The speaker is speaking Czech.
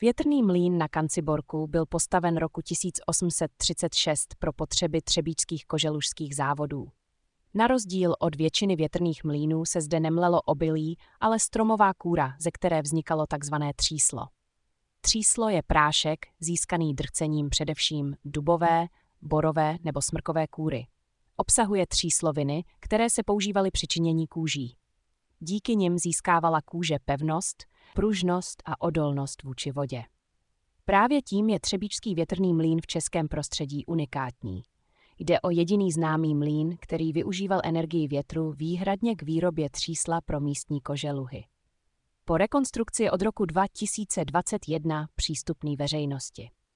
Větrný mlýn na Kanciborku byl postaven roku 1836 pro potřeby třebíčských koželužských závodů. Na rozdíl od většiny větrných mlýnů se zde nemlelo obilí, ale stromová kůra, ze které vznikalo tzv. Tříslo. Tříslo je prášek, získaný drcením především dubové, borové nebo smrkové kůry. Obsahuje třísloviny, které se používaly při činění kůží. Díky nim získávala kůže pevnost, pružnost a odolnost vůči vodě. Právě tím je třebíčský větrný mlýn v českém prostředí unikátní. Jde o jediný známý mlýn, který využíval energii větru výhradně k výrobě třísla pro místní koželuhy. Po rekonstrukci je od roku 2021 přístupný veřejnosti.